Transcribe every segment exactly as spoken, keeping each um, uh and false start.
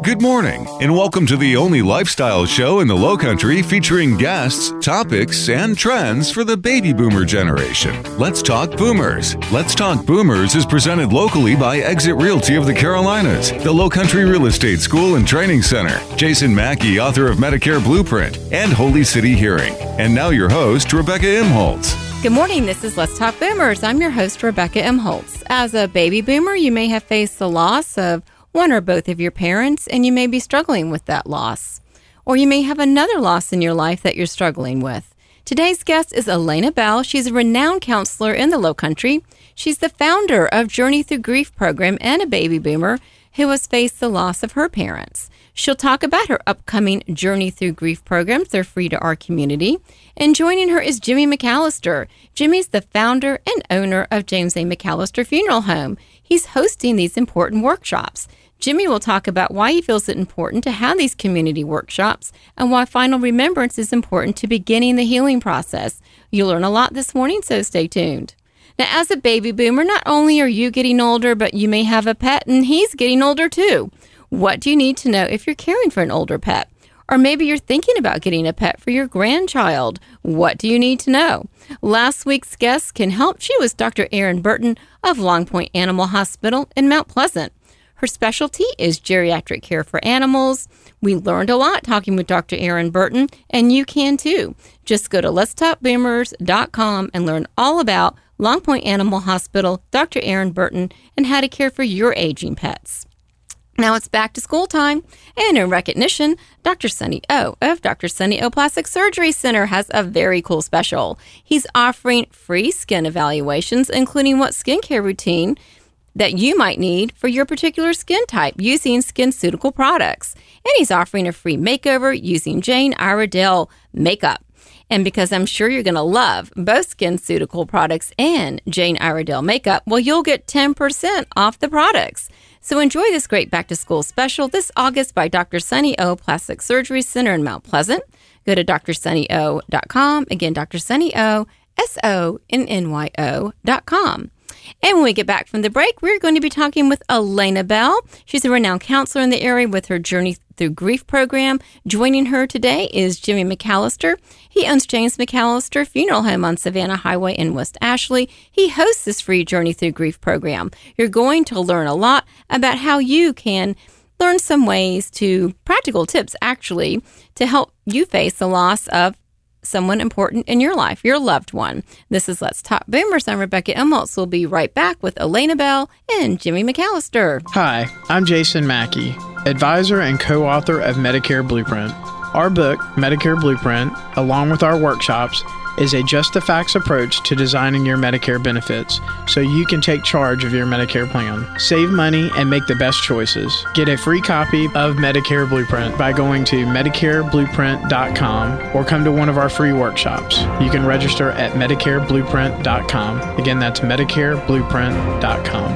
Good morning, and welcome to the only lifestyle show in the Lowcountry featuring guests, topics, and trends for the baby boomer generation. Let's Talk Boomers. Let's Talk Boomers is presented locally by Exit Realty of the Carolinas, the Lowcountry Real Estate School and Training Center, Jason Mackey, author of Medicare Blueprint, and Holy City Hearing. And now your host, Rebecca Imholtz. Good morning, this is Let's Talk Boomers. I'm your host, Rebecca Imholtz. As a baby boomer, you may have faced the loss of one or both of your parents, and you may be struggling with that loss. Or you may have another loss in your life that you're struggling with. Today's guest is Elena Bell. She's a renowned counselor in the Lowcountry. She's the founder of Journey Through Grief program and a baby boomer who has faced the loss of her parents. She'll talk about her upcoming Journey Through Grief programs. They're free to our community. And joining her is Jimmy McAllister. Jimmy's the founder and owner of James A. McAllister Funeral Home. He's hosting these important workshops. Jimmy will talk about why he feels it important to have these community workshops and why final remembrance is important to beginning the healing process. You'll learn a lot this morning, so stay tuned. Now, as a baby boomer, not only are you getting older, but you may have a pet and he's getting older too. What do you need to know if you're caring for an older pet? Or maybe you're thinking about getting a pet for your grandchild. What do you need to know? Last week's guest can help. She was Doctor Erin Burton of Long Point Animal Hospital in Mount Pleasant. Her specialty is geriatric care for animals. We learned a lot talking with Doctor Erin Burton, and you can too. Just go to lets talk boomers dot com and learn all about Long Point Animal Hospital, Doctor Erin Burton, and how to care for your aging pets. Now it's back to school time, and in recognition, Doctor Sonny O of Doctor Sonny O Plastic Surgery Center has a very cool special. He's offering free skin evaluations, including what skincare routine that you might need for your particular skin type using SkinCeutical products. And he's offering a free makeover using Jane Iredale makeup. And because I'm sure you're going to love both SkinCeutical products and Jane Iredale makeup, well, you'll get ten percent off the products. So enjoy this great back-to-school special this August by Doctor Sonny O Plastic Surgery Center in Mount Pleasant. Go to D R Sonny O dot com. Again, Doctor Sonny O, S O N N Y O dot com. And when we get back from the break, we're going to be talking with Elena Bell. She's a renowned counselor in the area with her Journey Through Grief program. Joining her today is Jimmy McAllister. He owns James McAllister Funeral Home on Savannah Highway in West Ashley. He hosts this free Journey Through Grief program. You're going to learn a lot about how you can learn some ways to, practical tips actually, to help you face the loss of someone important in your life, your loved one. This is Let's Talk Boomers. I'm Rebecca Imholtz. We'll be right back with Elena Bell and Jimmy McAllister. Hi, I'm Jason Mackey, advisor and co-author of Medicare Blueprint. Our book, Medicare Blueprint, along with our workshops, is a just-the-facts approach to designing your Medicare benefits so you can take charge of your Medicare plan. Save money and make the best choices. Get a free copy of Medicare Blueprint by going to medicare blueprint dot com or come to one of our free workshops. You can register at medicare blueprint dot com. Again, that's medicare blueprint dot com.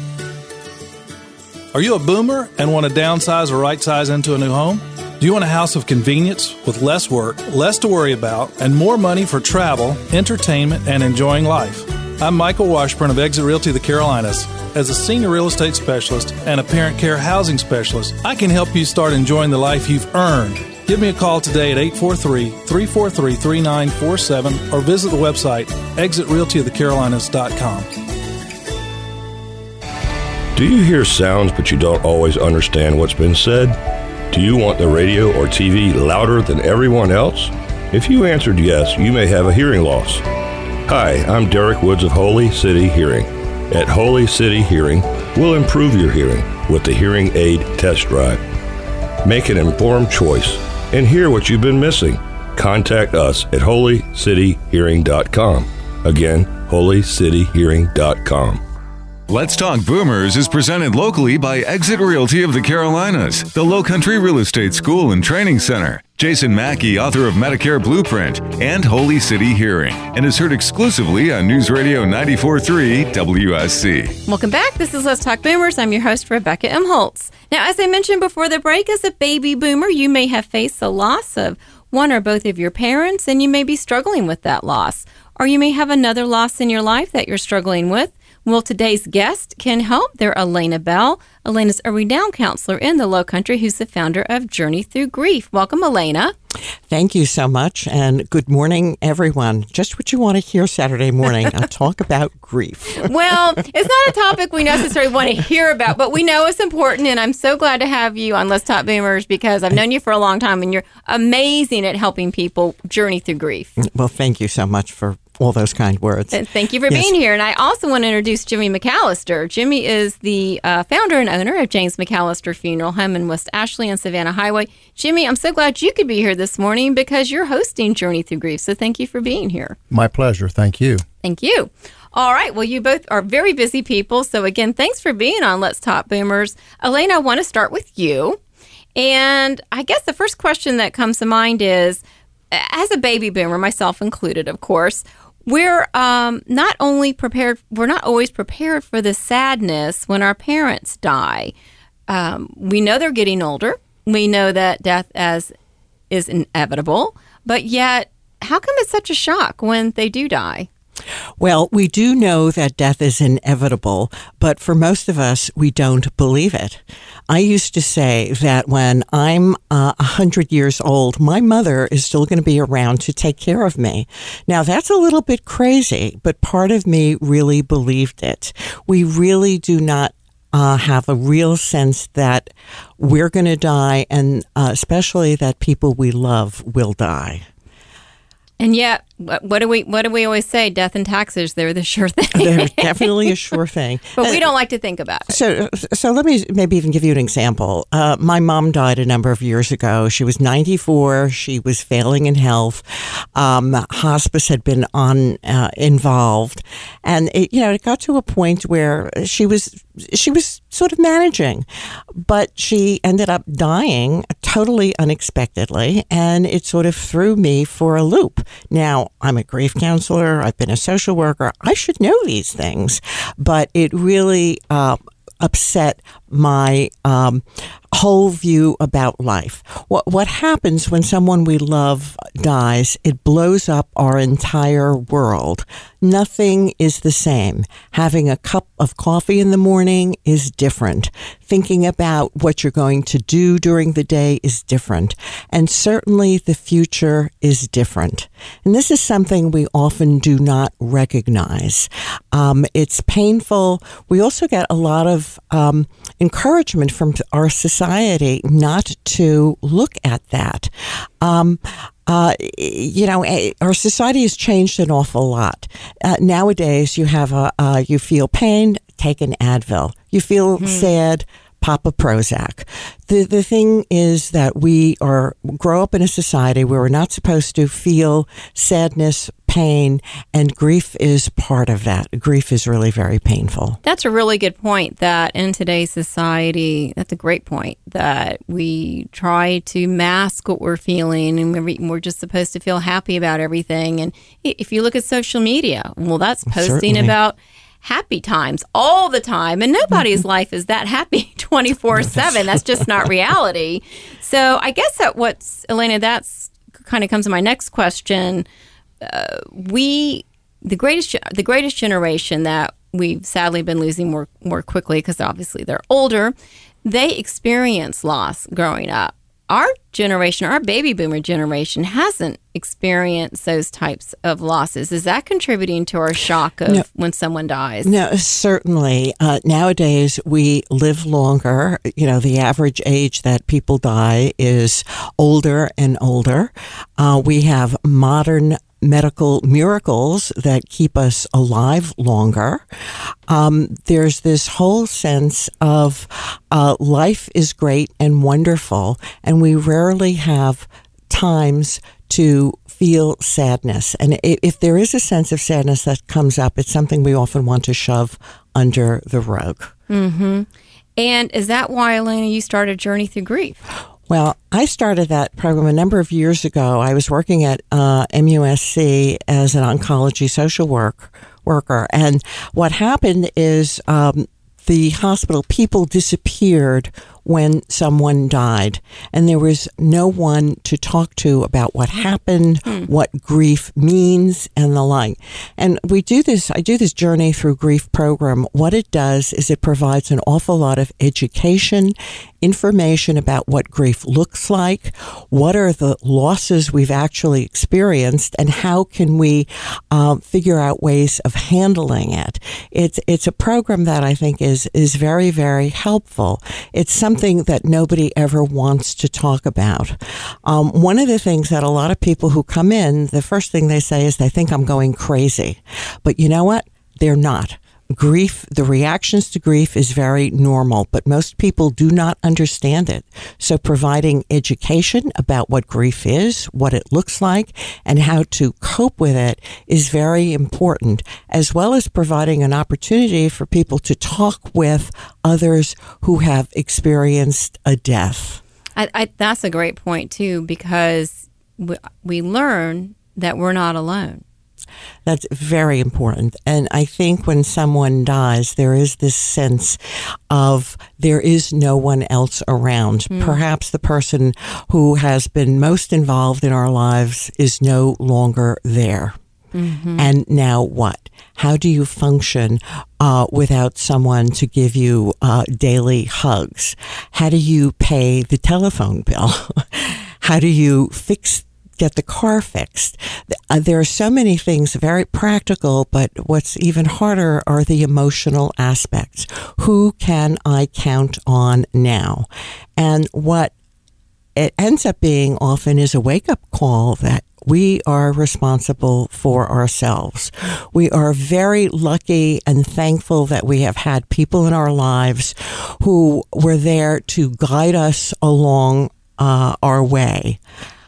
Are you a boomer and want to downsize or right-size into a new home? Do you want a house of convenience with less work, less to worry about, and more money for travel, entertainment, and enjoying life? I'm Michael Washburn of Exit Realty of the Carolinas. As a senior real estate specialist and a parent care housing specialist, I can help you start enjoying the life you've earned. Give me a call today at eight four three, three four three, three nine four seven or visit the website exit realty of the carolinas dot com. Do you hear sounds but you don't always understand what's been said? Do you want the radio or T V louder than everyone else? If you answered yes, you may have a hearing loss. Hi, I'm Derek Woods of Holy City Hearing. At Holy City Hearing, we'll improve your hearing with the Hearing Aid Test Drive. Make an informed choice and hear what you've been missing. Contact us at holy city hearing dot com. Again, holy city hearing dot com. Let's Talk Boomers is presented locally by Exit Realty of the Carolinas, the Lowcountry Real Estate School and Training Center, Jason Mackey, author of Medicare Blueprint, and Holy City Hearing, and is heard exclusively on News Radio ninety-four point three W S C. Welcome back. This is Let's Talk Boomers. I'm your host, Rebecca Imholtz. Now, as I mentioned before the break, as a baby boomer, you may have faced the loss of one or both of your parents, and you may be struggling with that loss. Or you may have another loss in your life that you're struggling with. Well, today's guest can help. They're Elena Bell. Elena's a renowned counselor in the Lowcountry who's the founder of Journey Through Grief. Welcome, Elena. Thank you so much, and good morning, everyone. Just what you want to hear Saturday morning, a talk about grief. Well, it's not a topic we necessarily want to hear about, but we know it's important, and I'm so glad to have you on Let's Talk Boomers because I've known you for a long time, and you're amazing at helping people journey through grief. Well, thank you so much for all those kind words. Thank you for yes. being here. And I also want to introduce Jimmy McAllister. Jimmy is the uh, founder and owner of James McAllister Funeral Home in West Ashley and Savannah Highway. Jimmy, I'm so glad you could be here this morning because you're hosting Journey Through Grief. So thank you for being here. My pleasure. Thank you. Thank you. All right. Well, you both are very busy people. So again, thanks for being on Let's Talk Boomers. Elena, I want to start with you. And I guess the first question that comes to mind is, as a baby boomer, myself included, of course, We're um, not only prepared, we're not always prepared for the sadness when our parents die. Um, we know they're getting older. We know that death as is inevitable, but yet, how come it's such a shock when they do die? Well, we do know that death is inevitable, but for most of us, we don't believe it. I used to say that when I'm uh, one hundred years old, my mother is still going to be around to take care of me. Now, that's a little bit crazy, but part of me really believed it. We really do not Uh, have a real sense that we're going to die, and uh, especially that people we love will die. And yet, what do we what do we always say? Death and taxes, they're the sure thing. They're definitely a sure thing. But we don't like to think about it. So so let me maybe even give you an example. Uh, my mom died a number of years ago. She was ninety-four. She was failing in health. Um, hospice had been on uh, involved. And, it, you know, it got to a point where she was she was sort of managing. But she ended up dying totally unexpectedly. And it sort of threw me for a loop. Now, I'm a grief counselor. I've been a social worker. I should know these things. But it really uh, upset my um, whole view about life. What, what happens when someone we love dies, it blows up our entire world. Nothing is the same. Having a cup of coffee in the morning is different. Thinking about what you're going to do during the day is different. And certainly the future is different. And this is something we often do not recognize. Um, it's painful. We also get a lot of um, encouragement from our society not to look at that. Um, Uh, you know, our society has changed an awful lot. Uh, nowadays, you have a, uh, you feel pain, take an Advil. You feel mm-hmm. sad, pop a Prozac. The the thing is that we are grow up in a society where we're not supposed to feel sadness, pain, and grief is part of that. Grief is really very painful. That's a really good point, that in today's society, that's a great point, that we try to mask what we're feeling, and we're, we're just supposed to feel happy about everything. And if you look at social media, well, that's posting Certainly. about happy times all the time, and nobody's life is that happy twenty-four seven. That's just not reality. So I guess that what's, Elena, that's kind of comes to my next question. Uh, we, the greatest, the greatest generation that we've sadly been losing more, more quickly, because obviously they're older, they experience loss growing up. Our generation, our baby boomer generation, hasn't experienced those types of losses. Is that contributing to our shock of no, when someone dies? No, certainly. Uh, nowadays, we live longer. You know, the average age that people die is older and older. Uh, we have modern medical miracles that keep us alive longer. Um, there's this whole sense of uh, life is great and wonderful, and we rarely have times to feel sadness. And if there is a sense of sadness that comes up, it's something we often want to shove under the rug. Mm-hmm. And is that why, Elena, you started Journey Through Grief? Well, I started that program a number of years ago. I was working at uh, M U S C as an oncology social work worker. And what happened is um, the hospital people disappeared when someone died, and there was no one to talk to about what happened, hmm. what grief means, and the like. And we do this, I do this Journey Through Grief program. What it does is it provides an awful lot of education, information about what grief looks like, what are the losses we've actually experienced, and how can we uh, figure out ways of handling it. It's it's a program that I think is is very, very helpful. It's something that nobody ever wants to talk about. Um, one of the things that a lot of people who come in, the first thing they say is they think I'm going crazy. But you know what? They're not. Grief, the reactions to grief is very normal, but most people do not understand it. So providing education about what grief is, what it looks like, and how to cope with it is very important, as well as providing an opportunity for people to talk with others who have experienced a death. I, I, that's a great point, too, because we, we learn that we're not alone. That's very important. And I think when someone dies, there is this sense of there is no one else around. Mm. Perhaps the person who has been most involved in our lives is no longer there. Mm-hmm. And now what? How do you function uh, without someone to give you uh, daily hugs? How do you pay the telephone bill? How do you fix get the car fixed? Uh, there are so many things very practical, but what's even harder are the emotional aspects. Who can I count on now? And what it ends up being often is a wake-up call that we are responsible for ourselves. We are very lucky and thankful that we have had people in our lives who were there to guide us along uh, our way.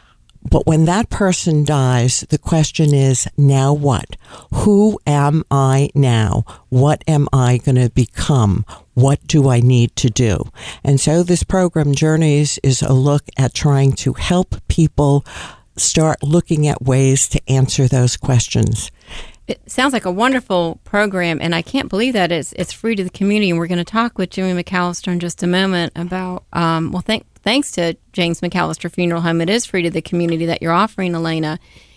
But when that person dies, the question is, now what? Who am I now? What am I going to become? What do I need to do? And so this program, Journeys, is a look at trying to help people start looking at ways to answer those questions. It sounds like a wonderful program, and I can't believe that it's it's free to the community. And we're going to talk with Jimmy McAllister in just a moment about, um, well, thank, thanks to James McAllister Funeral Home, it is free to the community that you're offering, Elena.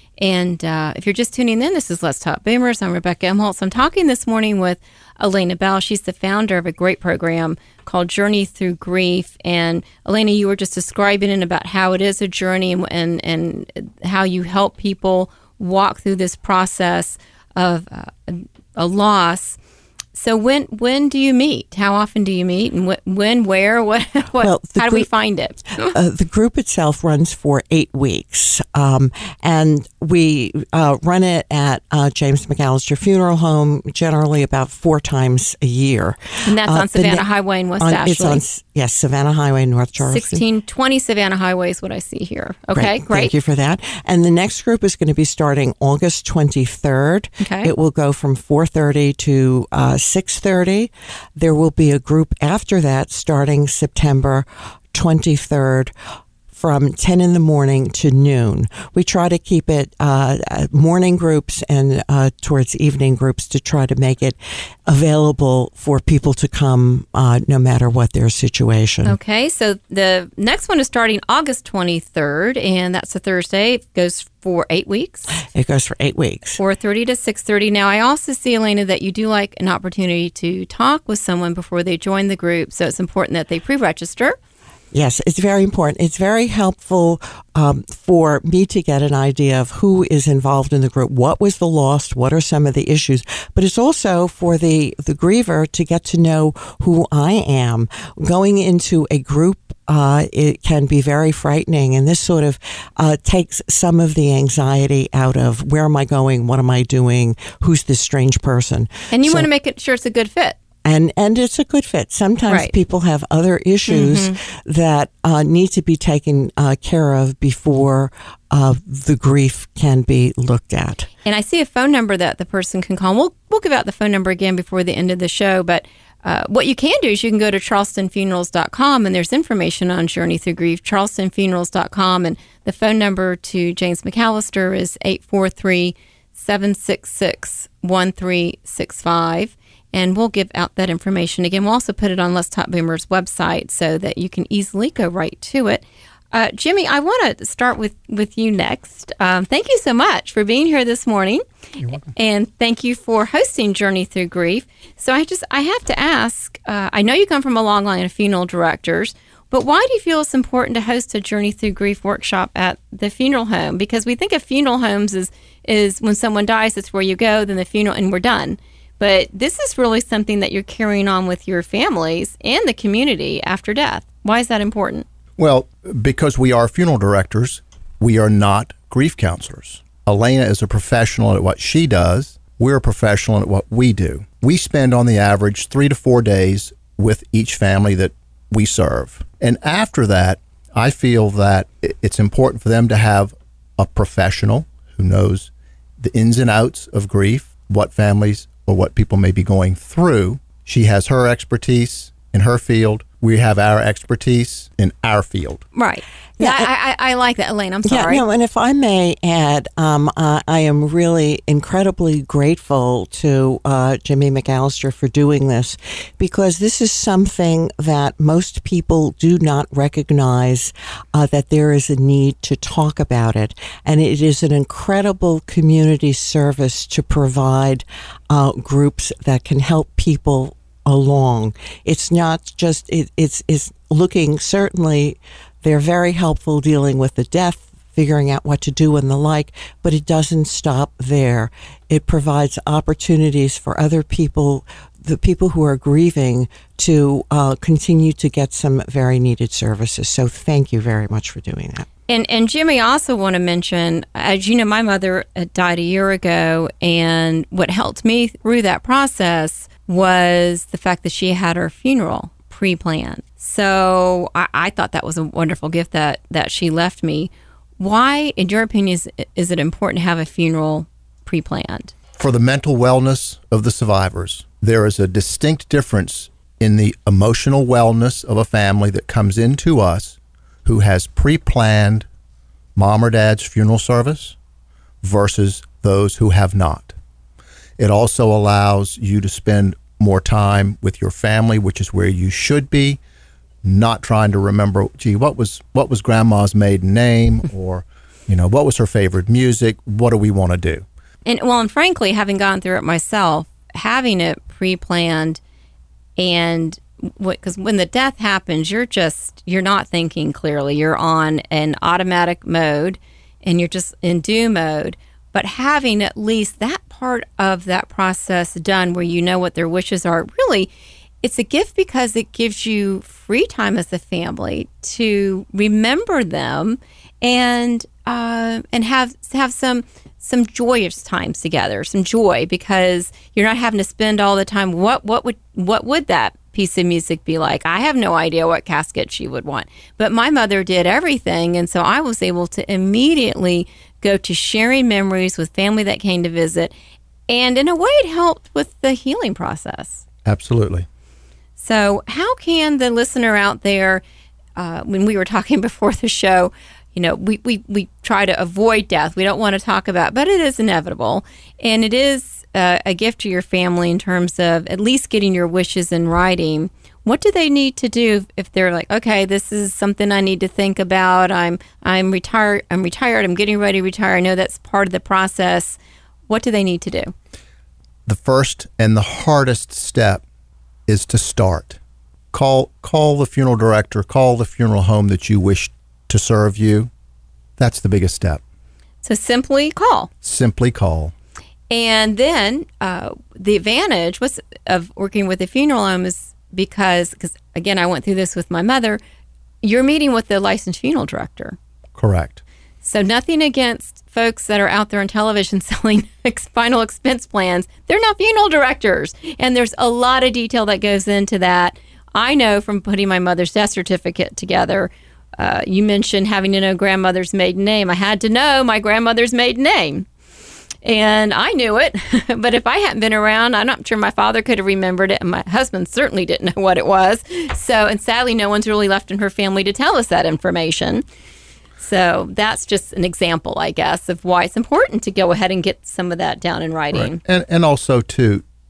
And uh, if you're just tuning in, this is Let's Talk Boomers. I'm Rebecca Umholtz. I'm talking this morning with Elena Bell. She's the founder of a great program called Journey Through Grief. And Elena, you were just describing it about how it is a journey and and, and how you help people walk through this process of uh, a loss. So when when do you meet? How often do you meet? And wh- when, where, what? what well, how do group, we find it? uh, the group itself runs for eight weeks, um, and we uh, run it at uh, James McAllister Funeral Home generally about four times a year. And that's uh, on Savannah ne- Highway in West on, Ashley. It's on yes, Savannah Highway, North Charleston. sixteen twenty Savannah Highway is what I see here. Okay, right. great. Thank you for that. And the next group is going to be starting August twenty-third. Okay. It will go from four thirty to uh, six thirty. There will be a group after that starting September twenty-third from ten in the morning to noon. We try to keep it uh, morning groups and uh, towards evening groups to try to make it available for people to come uh, no matter what their situation. Okay, so the next one is starting August twenty-third, and that's a Thursday. It goes for eight weeks. It goes for eight weeks. four thirty to six thirty. Now, I also see, Elena, that you do like an opportunity to talk with someone before they join the group, so it's important that they pre-register. Yes, it's very important. It's very helpful um, for me to get an idea of who is involved in the group. What was the loss? What are some of the issues? But it's also for the, the griever to get to know who I am. Going into a group, uh, it can be very frightening. And this sort of uh, takes some of the anxiety out of where am I going? What am I doing? Who's this strange person? And you so, want to make it sure it's a good fit. And and it's a good fit. Sometimes right. people have other issues mm-hmm. that uh, need to be taken uh, care of before uh, the grief can be looked at. And I see a phone number that the person can call. We'll we'll give out the phone number again before the end of the show. But uh, what you can do is you can go to charleston funerals dot com, and there's information on Journey Through Grief, charleston funerals dot com. And the phone number to James McAllister is eight four three, seven six six, one three six five. And we'll give out that information. Again, we'll also put it on Let's Talk Boomers website so that you can easily go right to it. Uh, Jimmy, I want to start with, with you next. Um, thank you so much for being here this morning. You're welcome. And thank you for hosting Journey Through Grief. So I just, I have to ask, uh, I know you come from a long line of funeral directors, but why do you feel it's important to host a Journey Through Grief workshop at the funeral home? Because we think of funeral homes as, is when someone dies, it's where you go, then the funeral, and we're done. But this is really something that you're carrying on with your families and the community after death. Why is that important? Well, because we are funeral directors, we are not grief counselors. Elena is a professional at what she does. We're a professional at what we do. We spend on the average three to four days with each family that we serve. And after that, I feel that it's important for them to have a professional who knows the ins and outs of grief, what families or what people may be going through. She has her expertise in her field. We have our expertise in our field. Right. Yeah, Yeah, I, I, I like that, Elaine. I'm sorry. Yeah, no, and if I may add, um, uh, I am really incredibly grateful to uh, Jimmy McAllister for doing this, because this is something that most people do not recognize, uh, that there is a need to talk about it. And it is an incredible community service to provide uh, groups that can help people along. It's not just, it, it's, it's looking, certainly they're very helpful dealing with the death, figuring out what to do and the like, but it doesn't stop there. It provides opportunities for other people, the people who are grieving, to uh, continue to get some very needed services. So thank you very much for doing that. And and Jimmy, I also want to mention, as you know, my mother died a year ago, and what helped me through that process was the fact that she had her funeral pre-planned. So I, I thought that was a wonderful gift that, that she left me. Why, in your opinion, is, is it important to have a funeral pre-planned? For the mental wellness of the survivors, there is a distinct difference in the emotional wellness of a family that comes into us who has pre-planned mom or dad's funeral service versus those who have not. It also allows you to spend more time with your family, which is where you should be, not trying to remember, gee, what was what was grandma's maiden name, or, you know, what was her favorite music? What do we want to do? And well, and frankly, having gone through it myself, having it pre-planned, and what, because when the death happens, you're just, you're not thinking clearly. You're on an automatic mode, and you're just in do mode. But having at least that part of that process done where you know what their wishes are, really, it's a gift because it gives you free time as a family to remember them and uh, and have have some some joyous times together, some joy, because you're not having to spend all the time. What what would what would that piece of music be like? I have no idea what casket she would want, but my mother did everything, and so I was able to immediately go to sharing memories with family that came to visit, and in a way, it helped with the healing process. Absolutely. So how can the listener out there, uh, when we were talking before the show, you know, we, we, we try to avoid death. We don't want to talk about, but it is inevitable. And it is uh, a gift to your family in terms of at least getting your wishes in writing. What do they need to do if they're like, okay, this is something I need to think about. I'm I'm retired. I'm retired. I'm getting ready to retire. I know that's part of the process. What do they need to do? The first and the hardest step is to start. Call call the funeral director, call the funeral home that you wish to serve you. That's the biggest step. So simply call. Simply call. And then uh, the advantage was of working with a funeral home is because, because, again, I went through this with my mother, you're meeting with the licensed funeral director. Correct. So nothing against folks that are out there on television selling final expense plans. They're not funeral directors. And there's a lot of detail that goes into that. I know from putting my mother's death certificate together, uh, you mentioned having to know grandmother's maiden name. I had to know my grandmother's maiden name. And I knew it, but if I hadn't been around, I'm not sure my father could have remembered it, and my husband certainly didn't know what it was. So, and sadly, no one's really left in her family to tell us that information. So that's just an example, I guess, of why it's important to go ahead and get some of that down in writing. Right. And and also, too,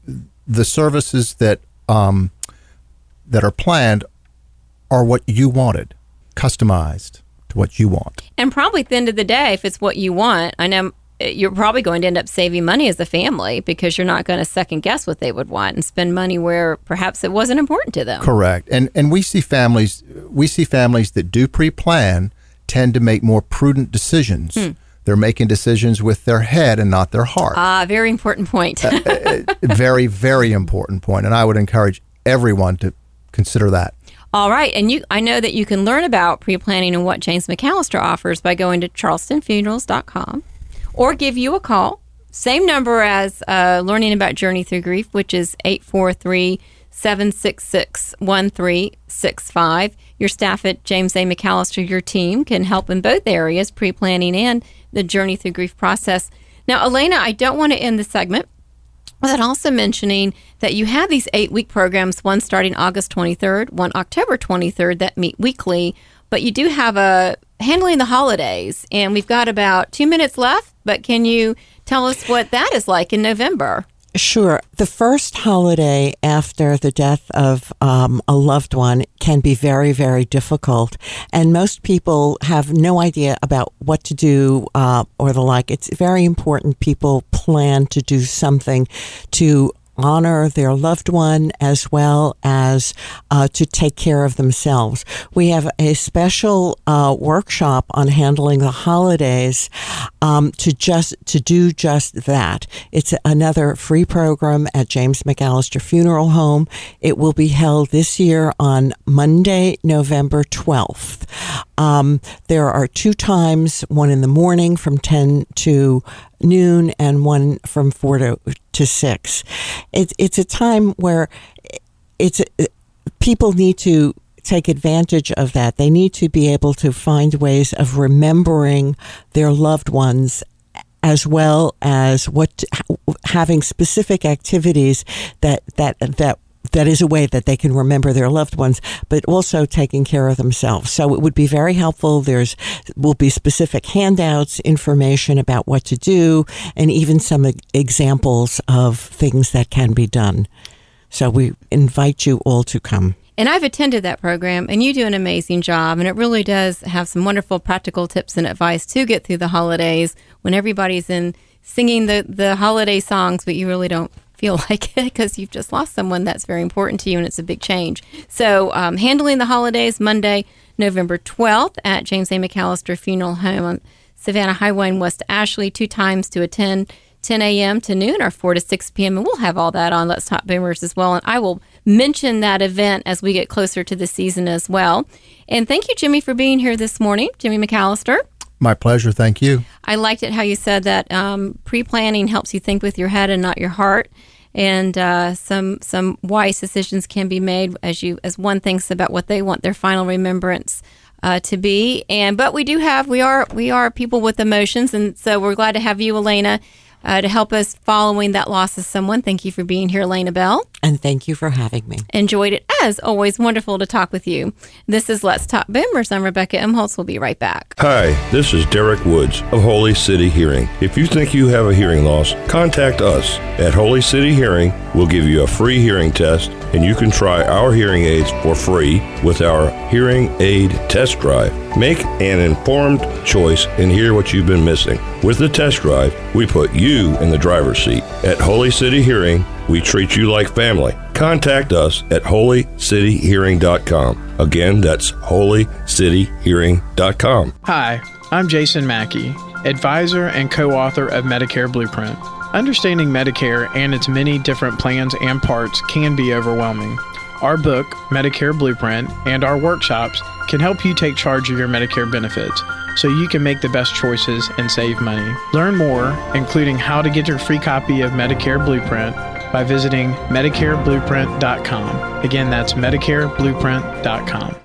the services that um, that are planned are what you wanted, customized to what you want. And probably at the end of the day, if it's what you want, I know you're probably going to end up saving money as a family because you're not going to second guess what they would want and spend money where perhaps it wasn't important to them. Correct. And and we see families we see families that do pre-plan tend to make more prudent decisions. Hmm. They're making decisions with their head and not their heart. Ah, very important point. uh, very, very important point. And I would encourage everyone to consider that. All right. And you, I know that you can learn about pre-planning and what James McAllister offers by going to charleston funerals dot com or give you a call. Same number as uh, learning about Journey Through Grief, which is eight four three, seven six six, one three six five. Your staff at James A. McAllister, your team, can help in both areas, pre-planning and the Journey Through Grief process. Now, Elena, I don't want to end the segment without also mentioning that you have these eight-week programs, one starting August twenty-third, one October twenty-third, that meet weekly, but you do have a Handling the Holidays, and we've got about two minutes left, but can you tell us what that is like in November? Sure. The first holiday after the death of um, a loved one can be very, very difficult. And most people have no idea about what to do uh, or the like. It's very important people plan to do something to honor their loved one as well as uh, to take care of themselves. We have a special uh, workshop on handling the holidays um, to just to do just that. It's another free program at James McAllister Funeral Home. It will be held this year on Monday, November twelfth. Um, there are two times, one in the morning from ten to noon and one from four to, to six. It's it's a time where it's people need to take advantage of that. They need to be able to find ways of remembering their loved ones, as well as what having specific activities that that that. That is a way that they can remember their loved ones, but also taking care of themselves. So it would be very helpful. There's will be specific handouts, information about what to do, and even some examples of things that can be done. So we invite you all to come. And I've attended that program, and you do an amazing job, and it really does have some wonderful practical tips and advice to get through the holidays when everybody's in singing the, the holiday songs, but you really don't feel like it because you've just lost someone that's very important to you, and it's a big change. So um, Handling the Holidays, Monday, November twelfth at James A. McAllister Funeral Home on Savannah Highway in West Ashley, two times to attend, ten a.m. to noon or four to six p.m. And we'll have all that on Let's Talk Boomers as well. And I will mention that event as we get closer to the season as well. And thank you, Jimmy, for being here this morning. Jimmy McAllister. My pleasure. Thank you. I liked it how you said that um, pre-planning helps you think with your head and not your heart. And uh, some some wise decisions can be made as you as one thinks about what they want their final remembrance uh, to be. And but we do have we are we are people with emotions, and so we're glad to have you, Elena, uh, to help us following that loss of someone. Thank you for being here, Elena Bell. And thank you for having me. Enjoyed it as always. Wonderful to talk with you. This is Let's Talk Boomers. I'm Rebecca Imholtz. We'll be right back. Hi, this is Derek Woods of Holy City Hearing. If you think you have a hearing loss, contact us at Holy City Hearing. We'll give you a free hearing test, and you can try our hearing aids for free with our hearing aid test drive. Make an informed choice and hear what you've been missing. With the test drive, we put you in the driver's seat. At Holy City Hearing, we treat you like family. Contact us at holy city hearing dot com. Again, that's holy city hearing dot com. Hi, I'm Jason Mackey, advisor and co-author of Medicare Blueprint. Understanding Medicare and its many different plans and parts can be overwhelming. Our book, Medicare Blueprint, and our workshops can help you take charge of your Medicare benefits so you can make the best choices and save money. Learn more, including how to get your free copy of Medicare Blueprint, by visiting medicare blueprint dot com. Again, that's medicare blueprint dot com.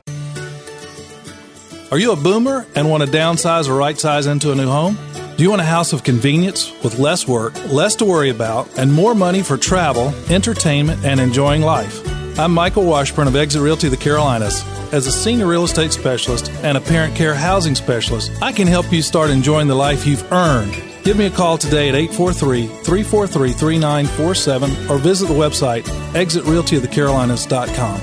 Are you a boomer and want to downsize or right size into a new home? Do you want a house of convenience with less work, less to worry about, and more money for travel, entertainment, and enjoying life? I'm Michael Washburn of Exit Realty, the Carolinas. As a senior real estate specialist and a parent care housing specialist, I can help you start enjoying the life you've earned. Give me a call today at eight four three, three four three, three nine four seven or visit the website exit realty of the carolinas dot com.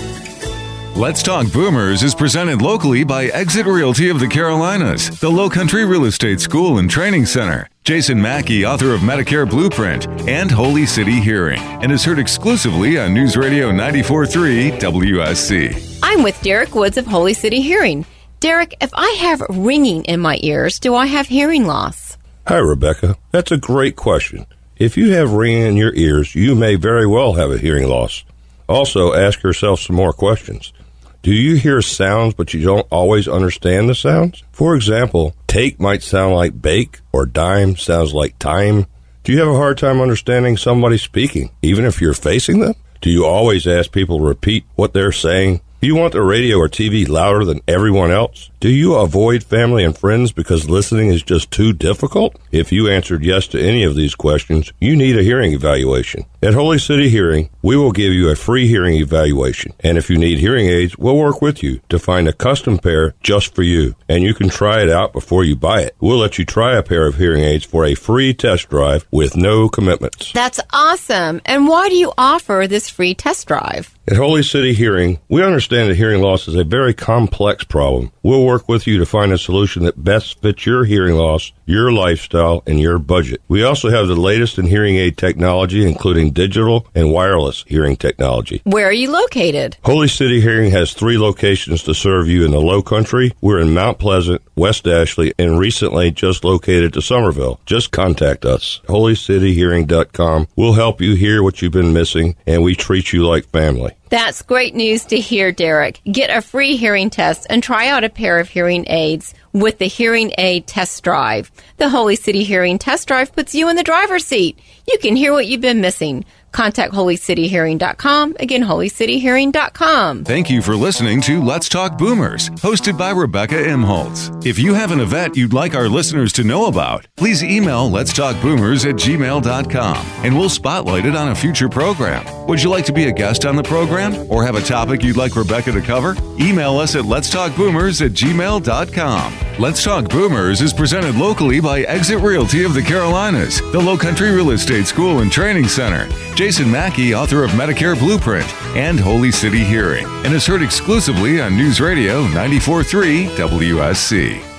Let's Talk Boomers is presented locally by Exit Realty of the Carolinas, the Low Country Real Estate School and Training Center, Jason Mackey, author of Medicare Blueprint, and Holy City Hearing, and is heard exclusively on News Radio ninety-four point three W S C. I'm with Derek Woods of Holy City Hearing. Derek, if I have ringing in my ears, do I have hearing loss? Hi, Rebecca. That's a great question. If you have ringing in your ears, you may very well have a hearing loss. Also, ask yourself some more questions. Do you hear sounds but you don't always understand the sounds? For example, take might sound like bake, or dime sounds like time. Do you have a hard time understanding somebody speaking, even if you're facing them? Do you always ask people to repeat what they're saying? Do you want the radio or T V louder than everyone else? Do you avoid family and friends because listening is just too difficult? If you answered yes to any of these questions, you need a hearing evaluation. At Holy City Hearing, we will give you a free hearing evaluation. And if you need hearing aids, we'll work with you to find a custom pair just for you. And you can try it out before you buy it. We'll let you try a pair of hearing aids for a free test drive with no commitments. That's awesome. And why do you offer this free test drive? At Holy City Hearing, we understand that hearing loss is a very complex problem. We'll work with you to find a solution that best fits your hearing loss, your lifestyle, and your budget. We also have the latest in hearing aid technology, including digital and wireless hearing technology. Where are you located? Holy City Hearing has three locations to serve you in the Low Country. We're in Mount Pleasant, West Ashley, and recently just located to Somerville. Just contact us, holy city hearing dot com. We'll help you hear what you've been missing, and we treat you like family. That's great news to hear, Derek. Get a free hearing test and try out a pair of hearing aids with the Hearing Aid Test Drive. The Holy City Hearing Test Drive puts you in the driver's seat. You can hear what you've been missing. Contact holy city hearing dot com. Again, holy city hearing dot com. Thank you for listening to Let's Talk Boomers, hosted by Rebecca Imholtz. If you have an event you'd like our listeners to know about, please email lets talk boomers at gmail dot com, and we'll spotlight it on a future program. Would you like to be a guest on the program or have a topic you'd like Rebecca to cover? Email us at lets talk boomers at gmail dot com. Let's Talk Boomers is presented locally by Exit Realty of the Carolinas, the Low Country Real Estate School and Training Center, Jason Mackey, author of Medicare Blueprint, and Holy City Hearing, and is heard exclusively on News Radio ninety-four point three W S C.